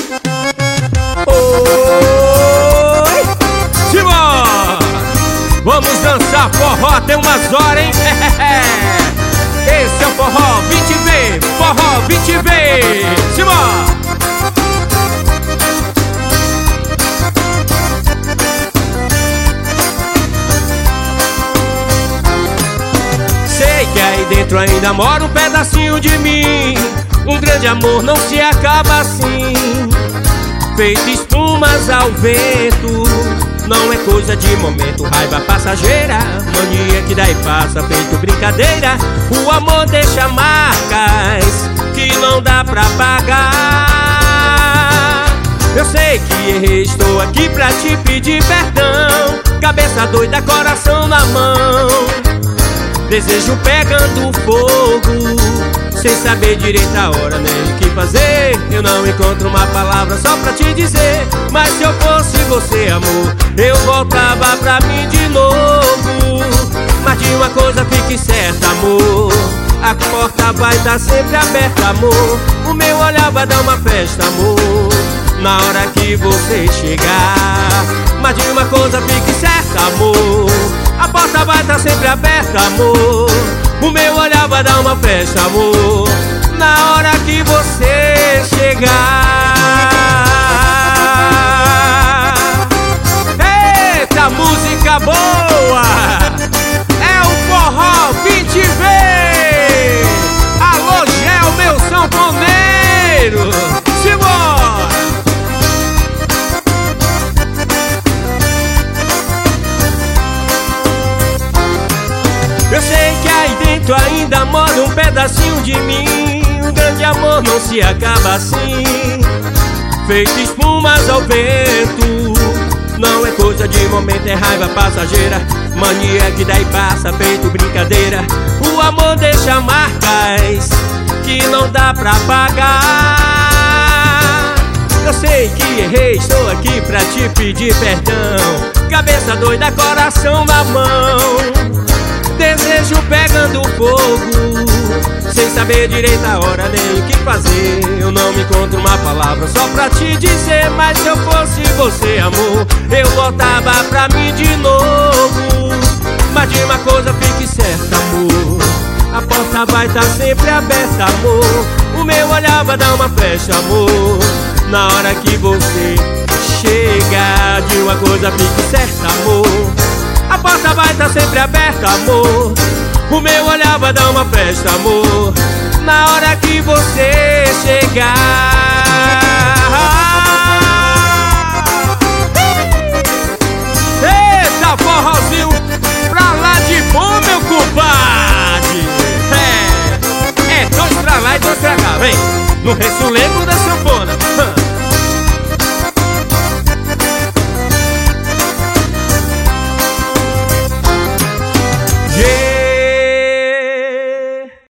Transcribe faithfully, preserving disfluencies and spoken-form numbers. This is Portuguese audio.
Oi, Simão! Vamos dançar forró, tem umas horas, hein? Esse é o forró vinte V, forró vinte V, Simão! Sei que aí dentro ainda mora um pedacinho de mim. Um grande amor não se acaba assim, feito espumas ao vento. Não é coisa de momento, raiva passageira, mania que dá e passa, feito brincadeira. O amor deixa marcas que não dá pra pagar. Eu sei que errei, estou aqui pra te pedir perdão. Cabeça doida, coração na mão, desejo pegando fogo, sem saber direito a hora nem o que fazer. Eu não encontro uma palavra só pra te dizer, mas se eu fosse você, amor, eu voltava pra mim de novo. Mas de uma coisa fique certa, amor, a porta vai estar sempre aberta, amor. O meu olhar vai dar uma festa, amor, na hora que você chegar. Mas de uma coisa fique certa, amor, a porta vai estar sempre aberta, amor. O meu olhar vai dar uma festa, amor, na hora que você chegar. Eita, música boa! É o forró vinte V! Alô, Gel, meu sanfoneiro! Simbora! Eu sei que aí dentro ainda mora um pedacinho de mim. Um grande amor não se acaba assim, feito espumas ao vento. Não é coisa de momento, é raiva passageira, mania que dá e passa, feito brincadeira. O amor deixa marcas que não dá pra pagar. Eu sei que errei, estou aqui pra te pedir perdão. Cabeça doida, coração na mão, desejo pegando fogo, sem saber direito a hora nem o que fazer. Eu não me encontro uma palavra só pra te dizer, mas se eu fosse você, amor, eu voltava pra mim de novo. Mas de uma coisa fique certa, amor, a porta vai estar sempre aberta, amor. O meu olhar vai dar uma festa, amor, na hora que você chegar. De uma coisa fique certa, amor, a porta vai estar sempre aberta, amor. O meu olhar vai dar uma festa, amor, na hora que você chegar. Eita, forrozinho pra lá de bom, meu compadre. É, é dois pra lá e dois pra cá, vem. No ressuleiro dessa